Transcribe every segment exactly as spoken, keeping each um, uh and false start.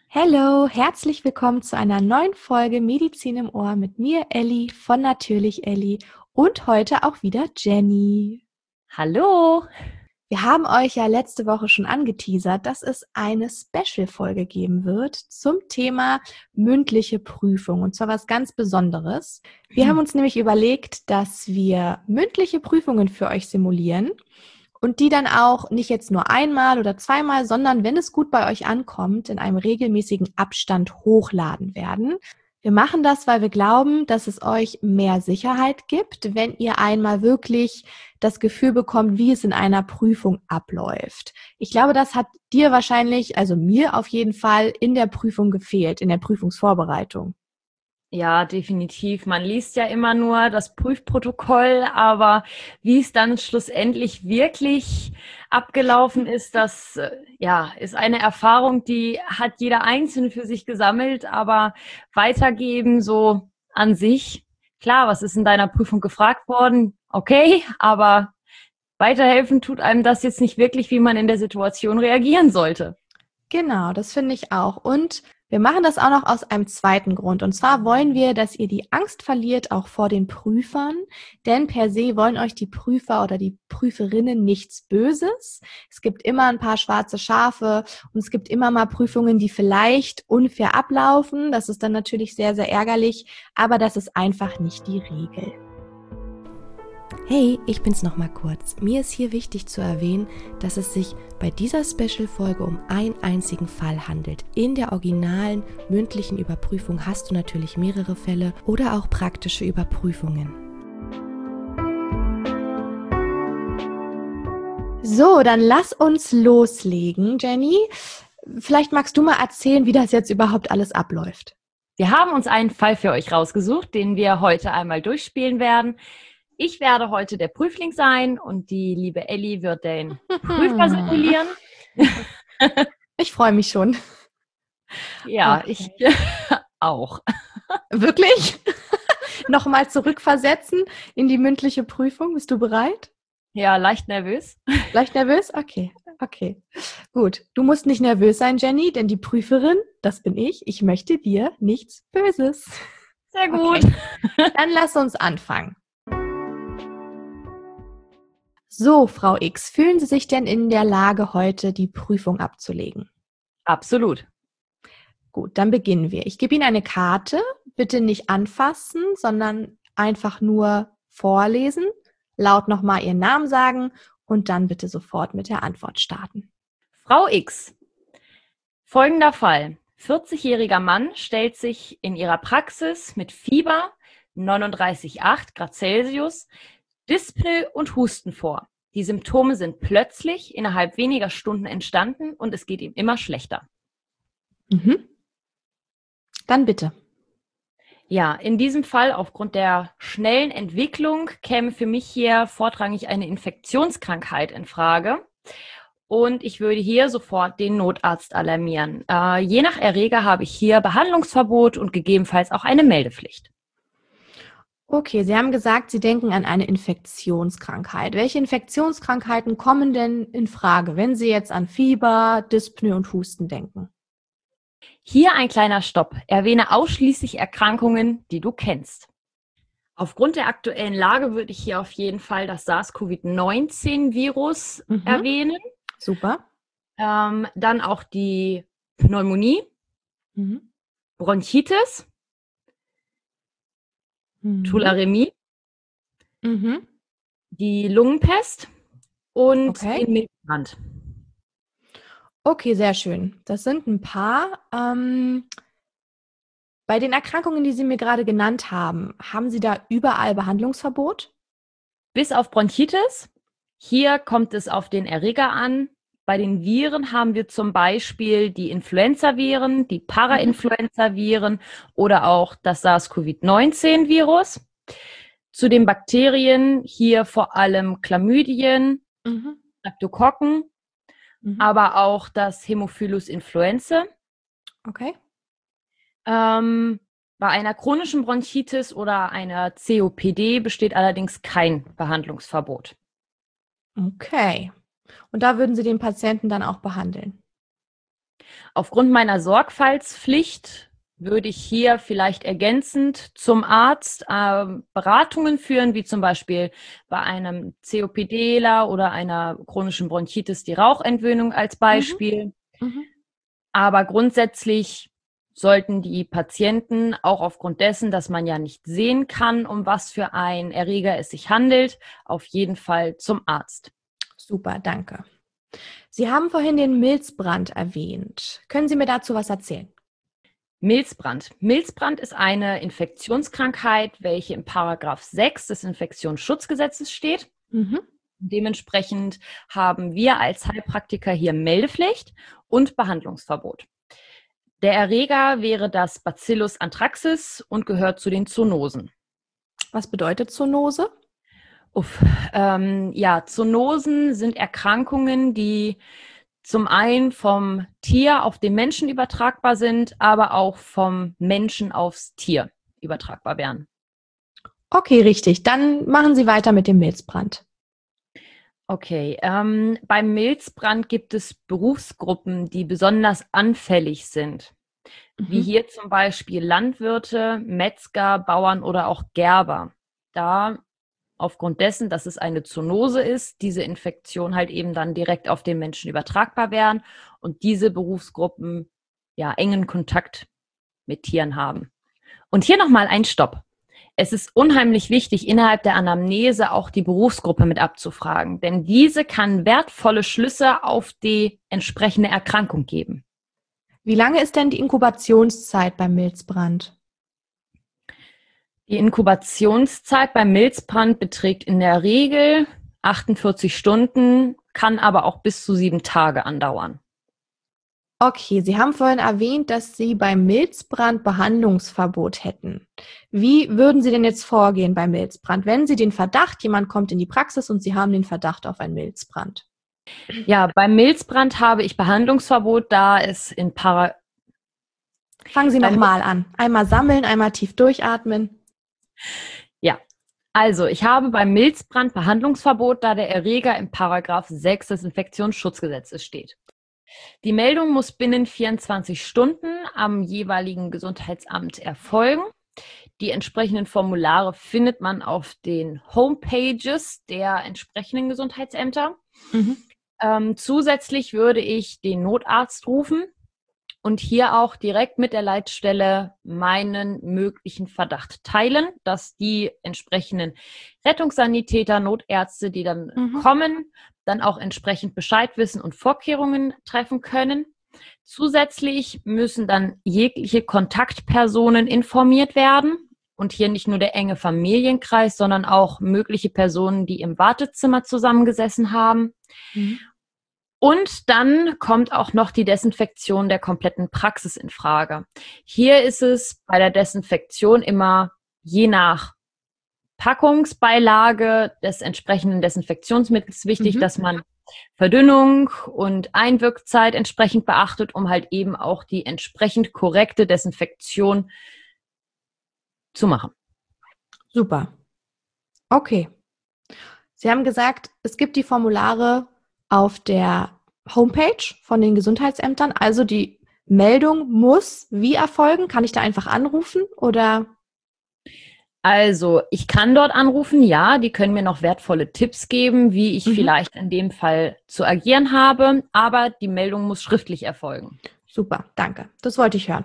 Hallo, herzlich willkommen zu einer neuen Folge Medizin im Ohr mit mir, Elli von Natürlich Elli und heute auch wieder Jenny. Hallo! Wir haben euch ja letzte Woche schon angeteasert, dass es eine Special-Folge geben wird zum Thema mündliche Prüfung und zwar was ganz Besonderes. Wir haben uns nämlich überlegt, dass wir mündliche Prüfungen für euch simulieren und die dann auch nicht jetzt nur einmal oder zweimal, sondern wenn es gut bei euch ankommt, in einem regelmäßigen Abstand hochladen werden. Wir machen das, weil wir glauben, dass es euch mehr Sicherheit gibt, wenn ihr einmal wirklich das Gefühl bekommt, wie es in einer Prüfung abläuft. Ich glaube, das hat dir wahrscheinlich, also mir auf jeden Fall, in der Prüfung gefehlt, in der Prüfungsvorbereitung. Ja, definitiv. Man liest ja immer nur das Prüfprotokoll, aber wie es dann schlussendlich wirklich abgelaufen ist, das äh, ja, ist eine Erfahrung, die hat jeder Einzelne für sich gesammelt, aber weitergeben so an sich, klar, was ist in deiner Prüfung gefragt worden? Okay, aber weiterhelfen tut einem das jetzt nicht wirklich, wie man in der Situation reagieren sollte. Genau, das finde ich auch. Und wir machen das auch noch aus einem zweiten Grund. Und zwar wollen wir, dass ihr die Angst verliert, auch vor den Prüfern. Denn per se wollen euch die Prüfer oder die Prüferinnen nichts Böses. Es gibt immer ein paar schwarze Schafe und es gibt immer mal Prüfungen, die vielleicht unfair ablaufen. Das ist dann natürlich sehr, sehr ärgerlich, aber das ist einfach nicht die Regel. Hey, ich bin's nochmal kurz. Mir ist hier wichtig zu erwähnen, dass es sich bei dieser Special-Folge um einen einzigen Fall handelt. In der originalen mündlichen Überprüfung hast du natürlich mehrere Fälle oder auch praktische Überprüfungen. So, dann lass uns loslegen, Jenny. Vielleicht magst du mal erzählen, wie das jetzt überhaupt alles abläuft. Wir haben uns einen Fall für euch rausgesucht, den wir heute einmal durchspielen werden. Ich werde heute der Prüfling sein und die liebe Elli wird den Prüfer simulieren. Ich freue mich schon. Ja, Okay. ich auch. Wirklich? Nochmal zurückversetzen in die mündliche Prüfung. Bist du bereit? Ja, leicht nervös. Leicht nervös? Okay, okay. Gut, du musst nicht nervös sein, Jenny, denn die Prüferin, das bin ich, ich möchte dir nichts Böses. Sehr gut. Okay. Dann lass uns anfangen. So, Frau X, fühlen Sie sich denn in der Lage, heute die Prüfung abzulegen? Absolut. Gut, dann beginnen wir. Ich gebe Ihnen eine Karte. Bitte nicht anfassen, sondern einfach nur vorlesen, laut nochmal Ihren Namen sagen und dann bitte sofort mit der Antwort starten. Frau X. Folgender Fall. vierzigjähriger Mann stellt sich in ihrer Praxis mit Fieber, neununddreißig Komma acht Grad Celsius, Dyspnoe und Husten vor. Die Symptome sind plötzlich innerhalb weniger Stunden entstanden und es geht ihm immer schlechter. Mhm. Dann bitte. Ja, in diesem Fall aufgrund der schnellen Entwicklung käme für mich hier vorrangig eine Infektionskrankheit in Frage. Und ich würde hier sofort den Notarzt alarmieren. Äh, je nach Erreger habe ich hier Behandlungsverbot und gegebenenfalls auch eine Meldepflicht. Okay, Sie haben gesagt, Sie denken an eine Infektionskrankheit. Welche Infektionskrankheiten kommen denn in Frage, wenn Sie jetzt an Fieber, Dyspnoe und Husten denken? Hier ein kleiner Stopp. Erwähne ausschließlich Erkrankungen, die du kennst. Aufgrund der aktuellen Lage würde ich hier auf jeden Fall das SARS-CoV neunzehn Virus Mhm. erwähnen. Super. Ähm, dann auch die Pneumonie, Mhm. Bronchitis, Mhm. Tularemie, Mhm. die Lungenpest und Okay. den Milzbrand. Okay, sehr schön. Das sind ein paar. Ähm, bei den Erkrankungen, die Sie mir gerade genannt haben, haben Sie da überall Behandlungsverbot? Bis auf Bronchitis. Hier kommt es auf den Erreger an. Bei den Viren haben wir zum Beispiel die Influenza-Viren, die Parainfluenza-Viren oder auch das SARS-CoV neunzehn Virus. Zu den Bakterien hier vor allem Chlamydien, Mhm. Streptokokken, Mhm. aber auch das Hämophilus influenzae. Okay. Ähm, bei einer chronischen Bronchitis oder einer C O P D besteht allerdings kein Behandlungsverbot. Okay. Und da würden Sie den Patienten dann auch behandeln? Aufgrund meiner Sorgfaltspflicht würde ich hier vielleicht ergänzend zum Arzt äh, Beratungen führen, wie zum Beispiel bei einem COPDler oder einer chronischen Bronchitis die Rauchentwöhnung als Beispiel. Mhm. Mhm. Aber grundsätzlich sollten die Patienten auch aufgrund dessen, dass man ja nicht sehen kann, um was für ein Erreger es sich handelt, auf jeden Fall zum Arzt. Super, danke. Sie haben vorhin den Milzbrand erwähnt. Können Sie mir dazu was erzählen? Milzbrand. Milzbrand ist eine Infektionskrankheit, welche im Paragraph sechs des Infektionsschutzgesetzes steht. Mhm. Dementsprechend haben wir als Heilpraktiker hier Meldepflicht und Behandlungsverbot. Der Erreger wäre das Bacillus anthracis und gehört zu den Zoonosen. Was bedeutet Zoonose? Uff, ähm, ja, Zoonosen sind Erkrankungen, die zum einen vom Tier auf den Menschen übertragbar sind, aber auch vom Menschen aufs Tier übertragbar wären. Okay, richtig. Dann machen Sie weiter mit dem Milzbrand. Okay, ähm, beim Milzbrand gibt es Berufsgruppen, die besonders anfällig sind, wie Mhm. hier zum Beispiel Landwirte, Metzger, Bauern oder auch Gerber. Da aufgrund dessen, dass es eine Zoonose ist, diese Infektion halt eben dann direkt auf den Menschen übertragbar wären und diese Berufsgruppen ja engen Kontakt mit Tieren haben. Und hier nochmal ein Stopp. Es ist unheimlich wichtig, innerhalb der Anamnese auch die Berufsgruppe mit abzufragen, denn diese kann wertvolle Schlüsse auf die entsprechende Erkrankung geben. Wie lange ist denn die Inkubationszeit beim Milzbrand? Die Inkubationszeit beim Milzbrand beträgt in der Regel achtundvierzig Stunden, kann aber auch bis zu sieben Tage andauern. Okay, Sie haben vorhin erwähnt, dass Sie beim Milzbrand Behandlungsverbot hätten. Wie würden Sie denn jetzt vorgehen beim Milzbrand, wenn Sie den Verdacht, jemand kommt in die Praxis und Sie haben den Verdacht auf einen Milzbrand? Ja, beim Milzbrand habe ich Behandlungsverbot, da es in Para... Fangen Sie nochmal an. Einmal sammeln, einmal tief durchatmen. Ja, also ich habe beim Milzbrand Behandlungsverbot, da der Erreger im Paragraph sechs des Infektionsschutzgesetzes steht. Die Meldung muss binnen vierundzwanzig Stunden am jeweiligen Gesundheitsamt erfolgen. Die entsprechenden Formulare findet man auf den Homepages der entsprechenden Gesundheitsämter. Mhm. Ähm, zusätzlich würde ich den Notarzt rufen und hier auch direkt mit der Leitstelle meinen möglichen Verdacht teilen, dass die entsprechenden Rettungssanitäter, Notärzte, die dann Mhm. kommen, dann auch entsprechend Bescheid wissen und Vorkehrungen treffen können. Zusätzlich müssen dann jegliche Kontaktpersonen informiert werden und hier nicht nur der enge Familienkreis, sondern auch mögliche Personen, die im Wartezimmer zusammengesessen haben. Mhm. Und dann kommt auch noch die Desinfektion der kompletten Praxis in Frage. Hier ist es bei der Desinfektion immer je nach Packungsbeilage des entsprechenden Desinfektionsmittels wichtig, Mhm. dass man Verdünnung und Einwirkzeit entsprechend beachtet, um halt eben auch die entsprechend korrekte Desinfektion zu machen. Super. Okay. Sie haben gesagt, es gibt die Formulare auf der Homepage von den Gesundheitsämtern. Also die Meldung muss wie erfolgen? Kann ich da einfach anrufen oder? Also ich kann dort anrufen, ja, die können mir noch wertvolle Tipps geben, wie ich Mhm. vielleicht in dem Fall zu agieren habe, aber die Meldung muss schriftlich erfolgen. Super, danke. Das wollte ich hören.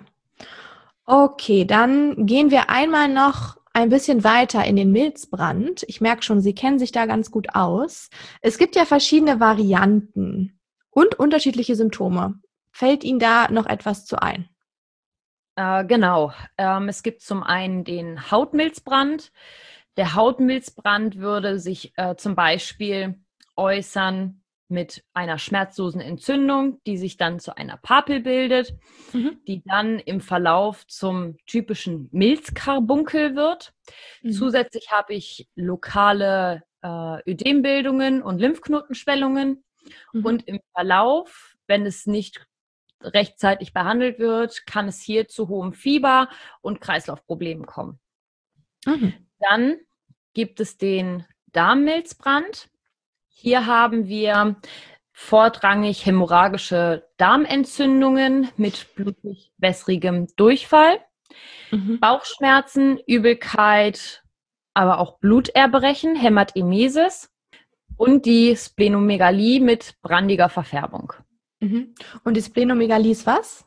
Okay, dann gehen wir einmal noch ein bisschen weiter in den Milzbrand. Ich merke schon, Sie kennen sich da ganz gut aus. Es gibt ja verschiedene Varianten und unterschiedliche Symptome. Fällt Ihnen da noch etwas zu ein? Äh, genau. Ähm, es gibt zum einen den Hautmilzbrand. Der Hautmilzbrand würde sich äh, zum Beispiel äußern mit einer schmerzlosen Entzündung, die sich dann zu einer Papel bildet, Mhm. die dann im Verlauf zum typischen Milzkarbunkel wird. Mhm. Zusätzlich habe ich lokale äh, Ödembildungen und Lymphknotenschwellungen. Mhm. Und im Verlauf, wenn es nicht rechtzeitig behandelt wird, kann es hier zu hohem Fieber und Kreislaufproblemen kommen. Mhm. Dann gibt es den Darmmilzbrand. Hier haben wir vorrangig hämorrhagische Darmentzündungen mit blutig-wässrigem Durchfall, mhm. Bauchschmerzen, Übelkeit, aber auch Bluterbrechen, Hämatemesis und die Splenomegalie mit brandiger Verfärbung. Mhm. Und die Splenomegalie ist was?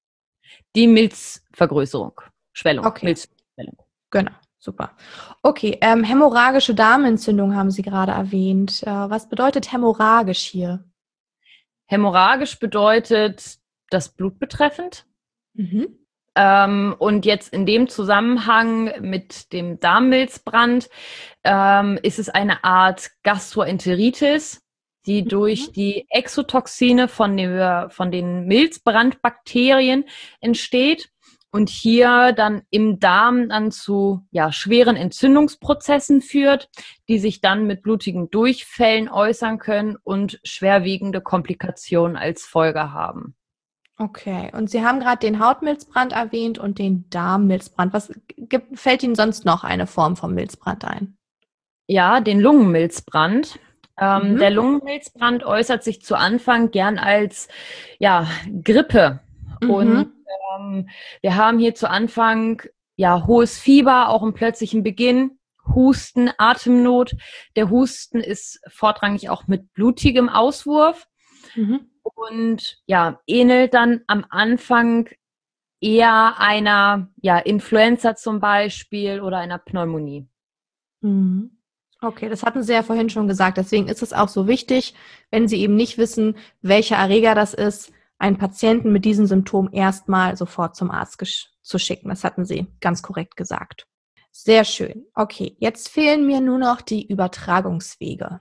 Die Milzvergrößerung, Schwellung. Okay. Milzschwellung. Genau, super. Okay, ähm, hämorrhagische Darmentzündung haben Sie gerade erwähnt. Äh, was bedeutet hämorrhagisch hier? Hämorrhagisch bedeutet das Blut betreffend. Mhm. Ähm, und jetzt in dem Zusammenhang mit dem Darmmilzbrand ähm, ist es eine Art Gastroenteritis, die durch mhm. die Exotoxine von, dem, von den Milzbrandbakterien entsteht und hier dann im Darm dann zu ja, schweren Entzündungsprozessen führt, die sich dann mit blutigen Durchfällen äußern können und schwerwiegende Komplikationen als Folge haben. Okay, und Sie haben gerade den Hautmilzbrand erwähnt und den Darmmilzbrand. Was gibt, fällt Ihnen sonst noch eine Form vom Milzbrand ein? Ja, den Lungenmilzbrand. Ähm, mhm. Der Lungenmilzbrand äußert sich zu Anfang gern als ja, Grippe. Mhm. Und ähm, wir haben hier zu Anfang ja, hohes Fieber, auch im plötzlichen Beginn, Husten, Atemnot. Der Husten ist vorrangig auch mit blutigem Auswurf. Mhm. Und ja, ähnelt dann am Anfang eher einer ja, Influenza zum Beispiel oder einer Pneumonie. Mhm. Okay, das hatten Sie ja vorhin schon gesagt. Deswegen ist es auch so wichtig, wenn Sie eben nicht wissen, welcher Erreger das ist, einen Patienten mit diesen Symptomen erstmal sofort zum Arzt gesch- zu schicken. Das hatten Sie ganz korrekt gesagt. Sehr schön. Okay, jetzt fehlen mir nur noch die Übertragungswege.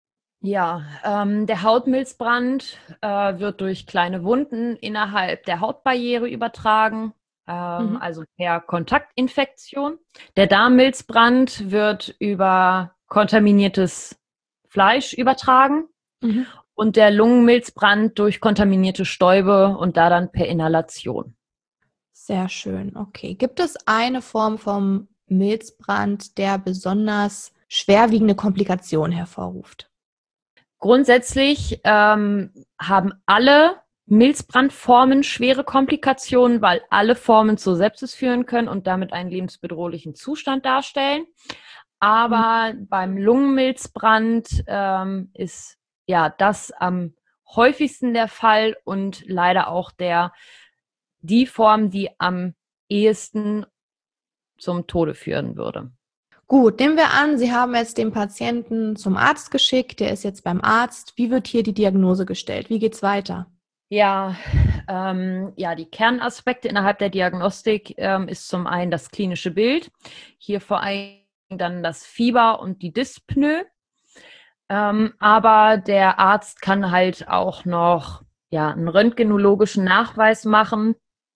Ja, ähm, der Hautmilzbrand äh, wird durch kleine Wunden innerhalb der Hautbarriere übertragen, ähm, mhm. also per Kontaktinfektion. Der Darmmilzbrand wird über kontaminiertes Fleisch übertragen mhm. und der Lungenmilzbrand durch kontaminierte Stäube und da dann per Inhalation. Sehr schön, okay. Gibt es eine Form vom Milzbrand, der besonders schwerwiegende Komplikationen hervorruft? Grundsätzlich ähm, haben alle Milzbrandformen schwere Komplikationen, weil alle Formen zur Sepsis führen können und damit einen lebensbedrohlichen Zustand darstellen. Aber mhm. beim Lungenmilzbrand ähm, ist ja das am häufigsten der Fall und leider auch der die Form, die am ehesten zum Tode führen würde. Gut, nehmen wir an, Sie haben jetzt den Patienten zum Arzt geschickt, der ist jetzt beim Arzt. Wie wird hier die Diagnose gestellt? Wie geht's weiter? Ja, ähm, ja, die Kernaspekte innerhalb der Diagnostik ähm, ist zum einen das klinische Bild, hier vor allem dann das Fieber und die Dyspnoe. Ähm, aber der Arzt kann halt auch noch ja, einen röntgenologischen Nachweis machen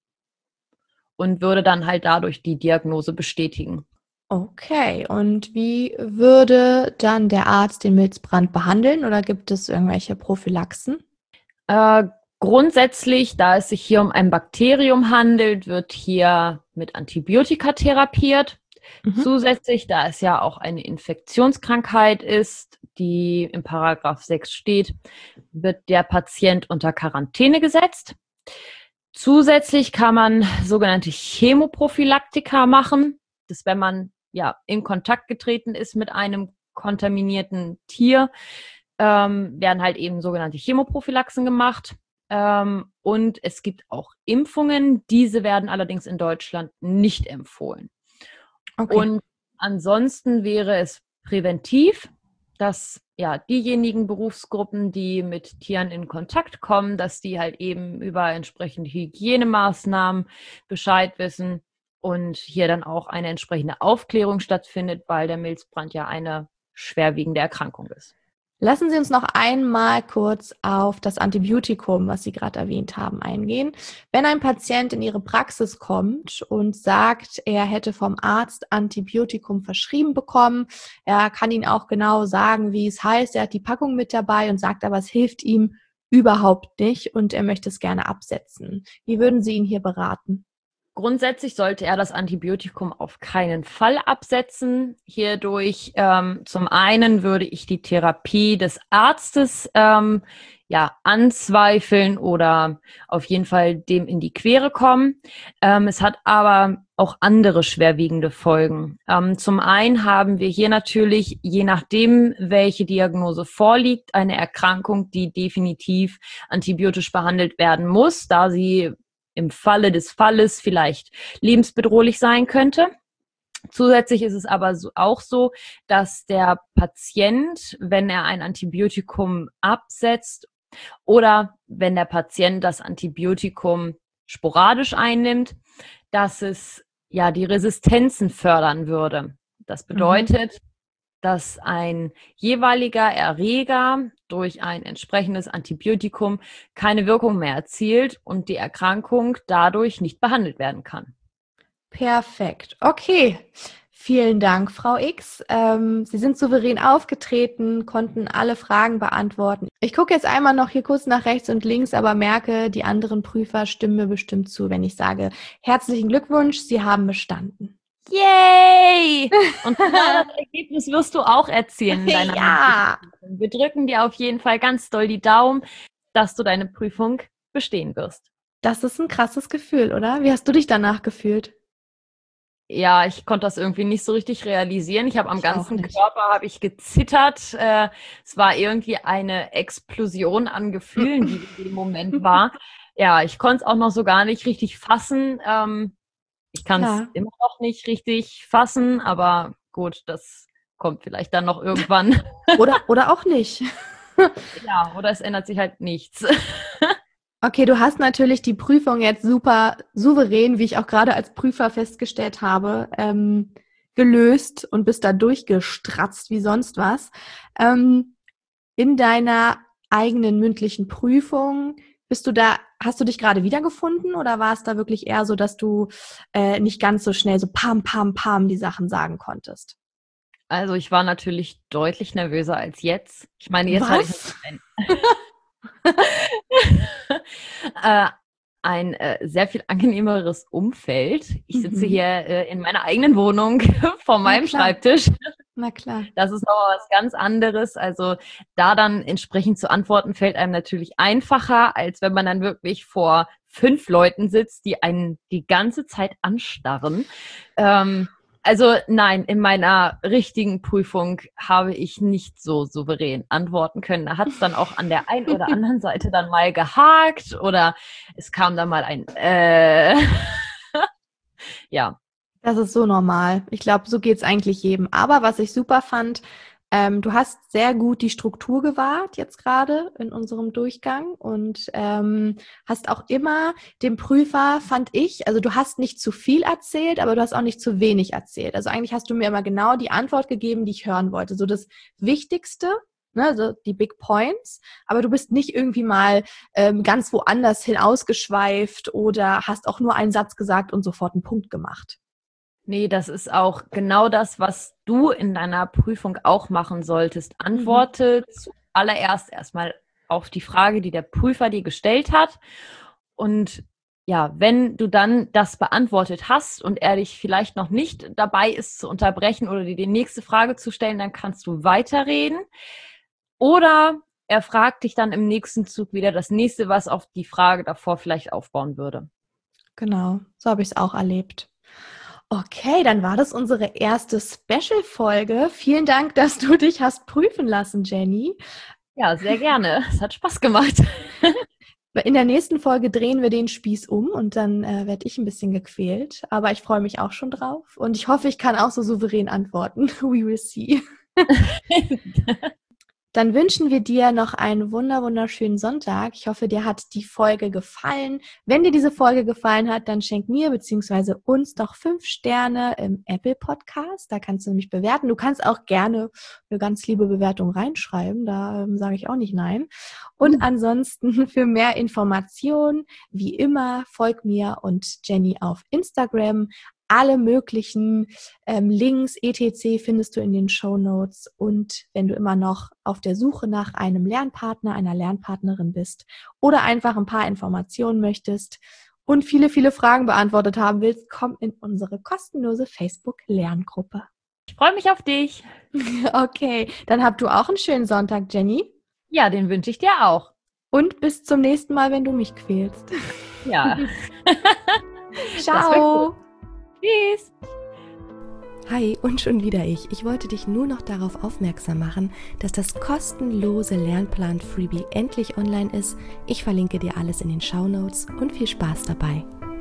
und würde dann halt dadurch die Diagnose bestätigen. Okay, und wie würde dann der Arzt den Milzbrand behandeln oder gibt es irgendwelche Prophylaxen? Äh, grundsätzlich, da es sich hier um ein Bakterium handelt, wird hier mit Antibiotika therapiert. Mhm. Zusätzlich, da es ja auch eine Infektionskrankheit ist, die im Paragraph sechs steht, wird der Patient unter Quarantäne gesetzt. Zusätzlich kann man sogenannte Chemoprophylaktika machen. Das, wenn man ja in Kontakt getreten ist mit einem kontaminierten Tier, ähm, werden halt eben sogenannte Chemoprophylaxen gemacht. Ähm, und es gibt auch Impfungen. Diese werden allerdings in Deutschland nicht empfohlen. Okay. Und ansonsten wäre es präventiv, dass ja diejenigen Berufsgruppen, die mit Tieren in Kontakt kommen, dass die halt eben über entsprechende Hygienemaßnahmen Bescheid wissen und hier dann auch eine entsprechende Aufklärung stattfindet, weil der Milzbrand ja eine schwerwiegende Erkrankung ist. Lassen Sie uns noch einmal kurz auf das Antibiotikum, was Sie gerade erwähnt haben, eingehen. Wenn ein Patient in Ihre Praxis kommt und sagt, er hätte vom Arzt Antibiotikum verschrieben bekommen, er kann Ihnen auch genau sagen, wie es heißt, er hat die Packung mit dabei und sagt aber, es hilft ihm überhaupt nicht und er möchte es gerne absetzen. Wie würden Sie ihn hier beraten? Grundsätzlich sollte er das Antibiotikum auf keinen Fall absetzen. Hierdurch ähm, zum einen würde ich die Therapie des Arztes ähm, ja anzweifeln oder auf jeden Fall dem in die Quere kommen. Ähm, es hat aber auch andere schwerwiegende Folgen. Ähm, zum einen haben wir hier natürlich, je nachdem, welche Diagnose vorliegt, eine Erkrankung, die definitiv antibiotisch behandelt werden muss, da sie im Falle des Falles vielleicht lebensbedrohlich sein könnte. Zusätzlich ist es aber so, auch so, dass der Patient, wenn er ein Antibiotikum absetzt oder wenn der Patient das Antibiotikum sporadisch einnimmt, dass es ja die Resistenzen fördern würde. Das bedeutet, mhm. dass ein jeweiliger Erreger durch ein entsprechendes Antibiotikum keine Wirkung mehr erzielt und die Erkrankung dadurch nicht behandelt werden kann. Perfekt. Okay. Vielen Dank, Frau X. Ähm, Sie sind souverän aufgetreten, konnten alle Fragen beantworten. Ich gucke jetzt einmal noch hier kurz nach rechts und links, aber merke, die anderen Prüfer stimmen mir bestimmt zu, wenn ich sage, herzlichen Glückwunsch, Sie haben bestanden. Yay! Und genau das Ergebnis wirst du auch erzielen in deiner Ja. Prüfung. Wir drücken dir auf jeden Fall ganz doll die Daumen, dass du deine Prüfung bestehen wirst. Das ist ein krasses Gefühl, oder? Wie hast du dich danach gefühlt? Ja, ich konnte das irgendwie nicht so richtig realisieren. Ich habe am ich ganzen Körper habe ich gezittert. Äh, es war irgendwie eine Explosion an Gefühlen, die in dem Moment war. Ja, ich konnte es auch noch so gar nicht richtig fassen. Ähm, ich kann es immer noch nicht richtig fassen, aber gut, das kommt vielleicht dann noch irgendwann. Oder, oder auch nicht. Ja, oder es ändert sich halt nichts. Okay, du hast natürlich die Prüfung jetzt super souverän, wie ich auch gerade als Prüfer festgestellt habe, ähm, gelöst und bist da durchgestratzt wie sonst was. Ähm, in deiner eigenen mündlichen Prüfung, bist du da, hast du dich gerade wiedergefunden oder war es da wirklich eher so, dass du äh, nicht ganz so schnell so pam, pam, pam die Sachen sagen konntest? Also ich war natürlich deutlich nervöser als jetzt. Ich meine, jetzt was? hatte ich ein, äh, ein äh, sehr viel angenehmeres Umfeld. Ich sitze mhm. hier äh, in meiner eigenen Wohnung vor meinem Schreibtisch. Na klar. Das ist aber was ganz anderes. Also da dann entsprechend zu antworten, fällt einem natürlich einfacher, als wenn man dann wirklich vor fünf Leuten sitzt, die einen die ganze Zeit anstarren. Ähm, Also nein, in meiner richtigen Prüfung habe ich nicht so souverän antworten können. Da hat es dann auch an der einen oder anderen Seite dann mal gehakt oder es kam dann mal ein äh. Ja. Das ist so normal. Ich glaube, so geht's eigentlich jedem. Aber was ich super fand, ähm, du hast sehr gut die Struktur gewahrt jetzt gerade in unserem Durchgang und ähm, hast auch immer dem Prüfer, fand ich, also du hast nicht zu viel erzählt, aber du hast auch nicht zu wenig erzählt. Also eigentlich hast du mir immer genau die Antwort gegeben, die ich hören wollte. So das Wichtigste, ne, so die Big Points, aber du bist nicht irgendwie mal ähm, ganz woanders hin ausgeschweift oder hast auch nur einen Satz gesagt und sofort einen Punkt gemacht. Nee, das ist auch genau das, was du in deiner Prüfung auch machen solltest. Antworte mhm. zuallererst erstmal auf die Frage, die der Prüfer dir gestellt hat. Und ja, wenn du dann das beantwortet hast und er dich vielleicht noch nicht dabei ist zu unterbrechen oder dir die nächste Frage zu stellen, dann kannst du weiterreden. Oder er fragt dich dann im nächsten Zug wieder das nächste, was auf die Frage davor vielleicht aufbauen würde. Genau, so habe ich es auch erlebt. Okay, dann war das unsere erste Special-Folge. Vielen Dank, dass du dich hast prüfen lassen, Jenny. Ja, sehr gerne. Es hat Spaß gemacht. In der nächsten Folge drehen wir den Spieß um und dann äh, werde ich ein bisschen gequält. Aber ich freue mich auch schon drauf. Und ich hoffe, ich kann auch so souverän antworten. We will see. Dann wünschen wir dir noch einen wunder wunderschönen Sonntag. Ich hoffe, dir hat die Folge gefallen. Wenn dir diese Folge gefallen hat, dann schenk mir bzw. uns doch fünf Sterne im Apple Podcast. Da kannst du nämlich bewerten. Du kannst auch gerne eine ganz liebe Bewertung reinschreiben. Da ähm, sage ich auch nicht nein. Und mhm. ansonsten für mehr Informationen, wie immer, folg mir und Jenny auf Instagram. Alle möglichen ähm, Links, et cetera findest du in den Shownotes. Und wenn du immer noch auf der Suche nach einem Lernpartner, einer Lernpartnerin bist oder einfach ein paar Informationen möchtest und viele, viele Fragen beantwortet haben willst, komm in unsere kostenlose Facebook-Lerngruppe. Ich freue mich auf dich. Okay, dann habt du auch einen schönen Sonntag, Jenny. Ja, den wünsche ich dir auch. Und bis zum nächsten Mal, wenn du mich quälst. Ja. Ciao. Tschüss. Hi, und schon wieder ich. Ich wollte dich nur noch darauf aufmerksam machen, dass das kostenlose Lernplan-Freebie endlich online ist. Ich verlinke dir alles in den Shownotes und viel Spaß dabei.